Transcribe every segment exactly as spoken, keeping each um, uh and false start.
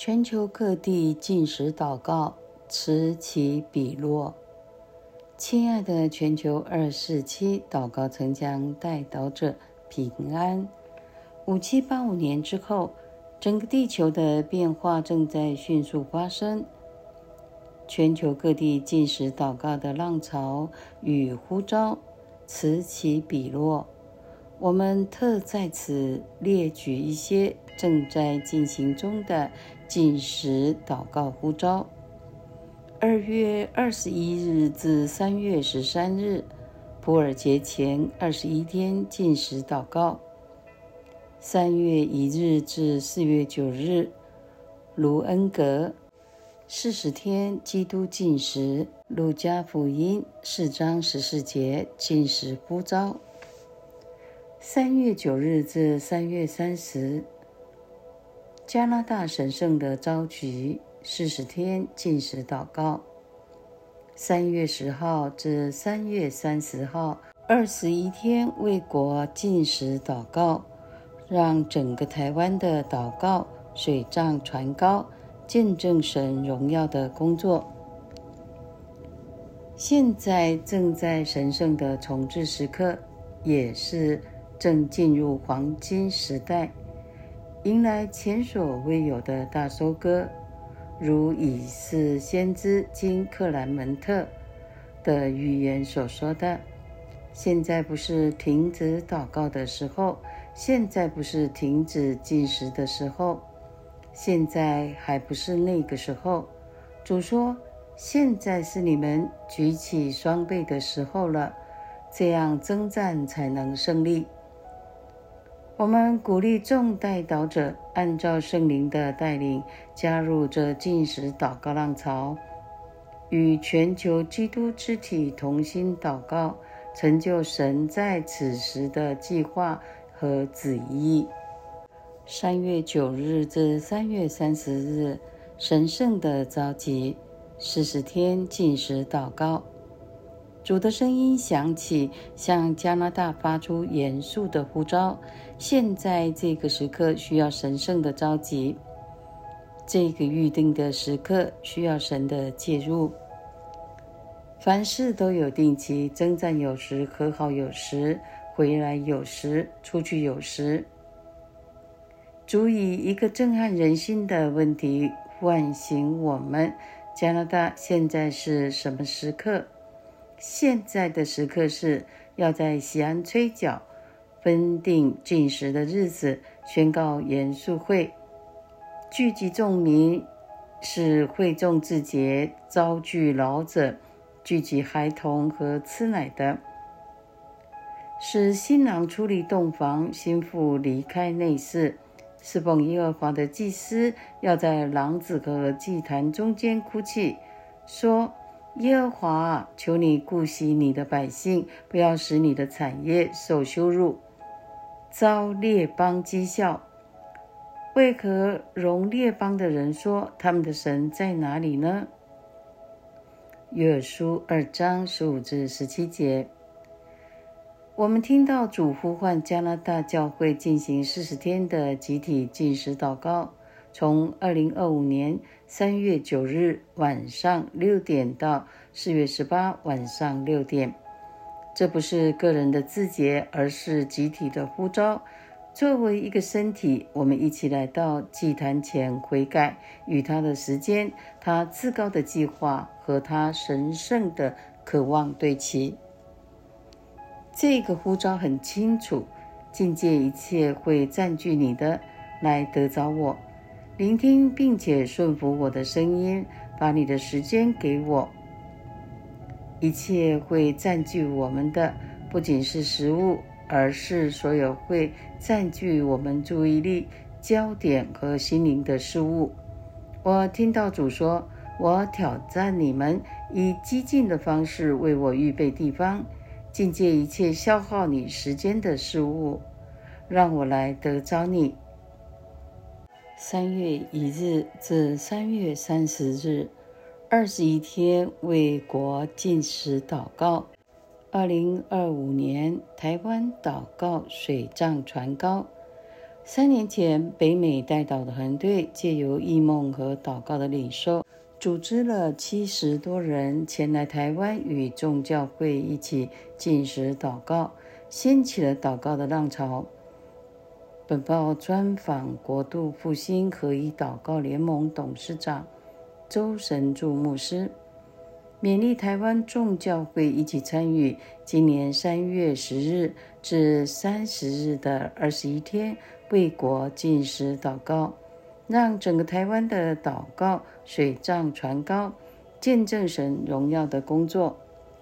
全球各地禁食祷告此起彼落。亲爱的全球二四七祷告曾将代祷者平安。五七八五年之后，整个地球的变化正在迅速发生。全球各地禁食祷告的浪潮与呼召此起彼落。我们特在此列举一些正在进行中的禁食祷告呼召。二月二十一日至三月十三日，普尔节前二十一天禁食祷告。三月一日至四月九日，卢恩格四十天基督禁食。路加福音四章十四节禁食呼召。三月九日至三月三十，加拿大神圣的召集四十天禁食祷告。三月十号至三月三十号，二十一天为国禁食祷告，让整个台湾的祷告水涨船高，见证神荣耀的工作。现在正在神圣的重置时刻，也是正进入黄金时代，迎来前所未有的大收割。如以斯先知经克兰门特的预言所说的，现在不是停止祷告的时候，现在不是停止禁食的时候，现在还不是那个时候。主说，现在是你们举起双臂的时候了，这样征战才能胜利。我们鼓励众代祷者按照圣灵的带领，加入这禁食祷告浪潮，与全球基督肢体同心祷告，成就神在此时的计划和旨意。三月九日至三月三十日，神圣的召集四十天禁食祷告。主的声音响起，向加拿大发出严肃的呼召。现在这个时刻需要神圣的召集，这个预定的时刻需要神的介入。凡事都有定期，征战有时，和好有时，回来有时，出去有时。主以一个震撼人心的问题唤醒我们：加拿大现在是什么时刻？现在的时刻是要在西安吹角，分定禁食的日子，宣告严肃会，聚集众民，使会众自洁，招聚老者，聚集孩童和吃奶的，使新郎出离洞房，新妇离开内室。侍奉耶和华的祭司要在廊子和祭坛中间哭泣，说：耶和华，求你顾惜你的百姓，不要使你的产业受羞辱，遭列邦讥笑。为何容列邦的人说，他们的神在哪里呢？约珥书二章十五至十七节。我们听到主呼唤加拿大教会进行四十天的集体禁食祷告，从二零二五年三月九日晚上六点到四月十八晚上六点。这不是个人的自洁，而是集体的呼召。作为一个身体，我们一起来到祭坛前悔改，与他的时间、他至高的计划和他神圣的渴望对齐。这个呼召很清楚，境界一切会占据你的，来得着我，聆听并且顺服我的声音，把你的时间给我。一切会占据我们的，不仅是食物，而是所有会占据我们注意力、焦点和心灵的事物。我听到主说，我挑战你们，以激进的方式为我预备地方，境界一切消耗你时间的事物，让我来得着你。三月一日至三月三十日，二十一天为国禁食祷告。二零二五年台湾祷告水涨船高。 三年前，北美代祷的团队借由异梦和祷告的领受，组织了七十多人前来台湾与众教会一起禁食祷告，掀起了祷告的浪潮。本报专访国度复兴合一祷告联盟董事长周神柱牧师，勉励台湾众教会一起参与今年三月十日至三十日的二十一天为国禁食祷告，让整个台湾的祷告水涨船高，见证神荣耀的工作。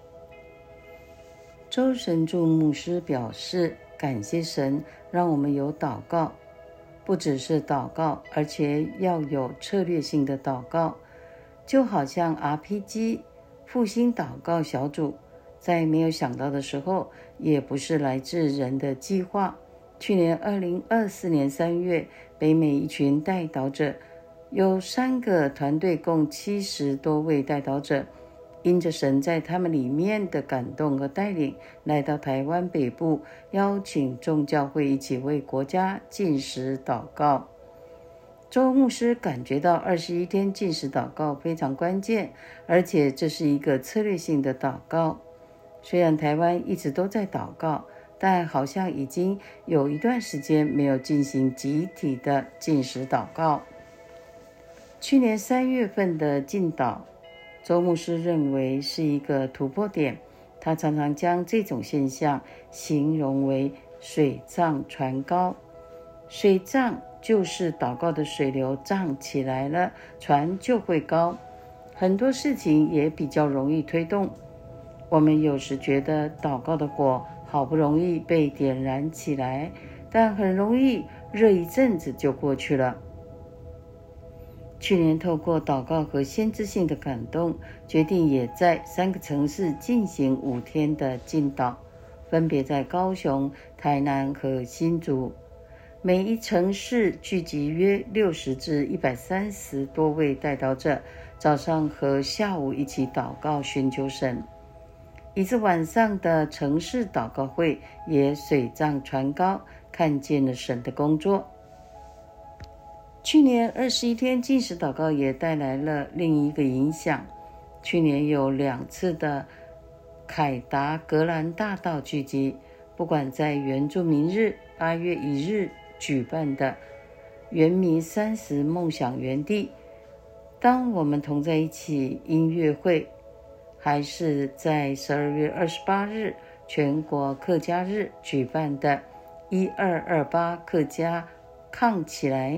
周神柱牧师表示，感谢神让我们有祷告，不只是祷告，而且要有策略性的祷告，就好像 R P G 复兴祷告小组，在没有想到的时候，也不是来自人的计划。去年二零二四年三月，北美一群代祷者，有三个团队共七十多位代祷者，因着神在他们里面的感动和带领，来到台湾北部，邀请众教会一起为国家禁食祷告。周牧师感觉到二十一天禁食祷告非常关键，而且这是一个策略性的祷告。虽然台湾一直都在祷告，但好像已经有一段时间没有进行集体的禁食祷告。去年三月份的禁祷，周牧师认为是一个突破点，他常常将这种现象形容为水涨船高。水涨就是祷告的水流涨起来了，船就会高，很多事情也比较容易推动。我们有时觉得祷告的火好不容易被点燃起来，但很容易热一阵子就过去了。去年透过祷告和先知性的感动，决定也在三个城市进行五天的禁祷，分别在高雄、台南和新竹。每一城市聚集约六十至一百三十多位代祷者，早上和下午一起祷告寻求神。以至晚上的城市祷告会也水涨船高，看见了神的工作。去年二十一天禁食祷告也带来了另一个影响。去年有两次的凯达格兰大道聚集，不管在原住民日八月一日举办的原民三十梦想园地，当我们同在一起音乐会，还是在十二月二十八日全国客家日举办的一二二八客家抗起来，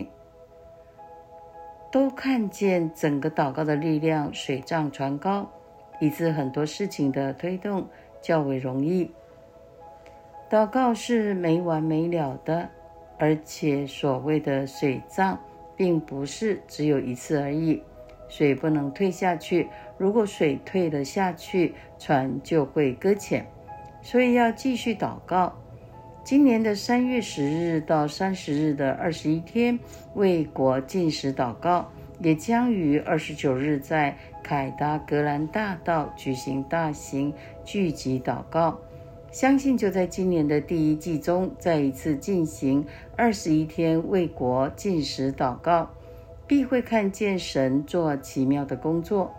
都看见整个祷告的力量水涨船高，以致很多事情的推动较为容易。祷告是没完没了的，而且所谓的水涨并不是只有一次而已，水不能退下去，如果水退了下去，船就会搁浅，所以要继续祷告。今年的三月十日到三十日的二十一天为国禁食祷告，也将于二十九日在凯达格兰大道举行大型聚集祷告。相信就在今年的第一季中，再一次进行二十一天为国禁食祷告，必会看见神做奇妙的工作。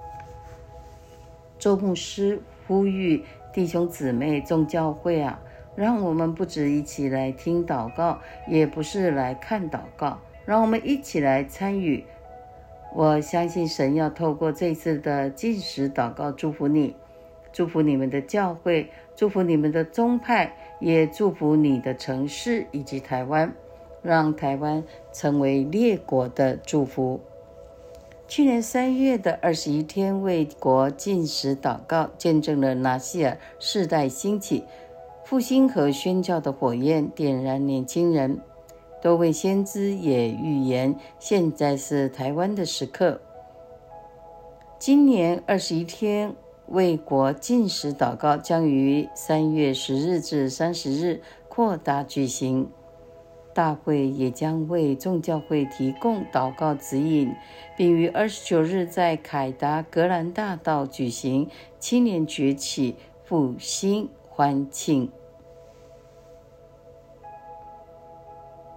周牧师呼吁弟兄姊妹众教会啊，让我们不只一起来听祷告，也不是来看祷告，让我们一起来参与。我相信神要透过这次的禁食祷告祝福你，祝福你们的教会，祝福你们的宗派，也祝福你的城市以及台湾，让台湾成为列国的祝福。去年三月的二十一天为国禁食祷告，见证了拿西尔世代兴起，复兴和宣教的火焰点燃年轻人。多位先知也预言，现在是台湾的时刻。今年二十一天为国禁食祷告将于三月十日至三十日扩大举行，大会也将为众教会提供祷告指引，并于二十九日在凯达格兰大道举行青年崛起复兴欢庆。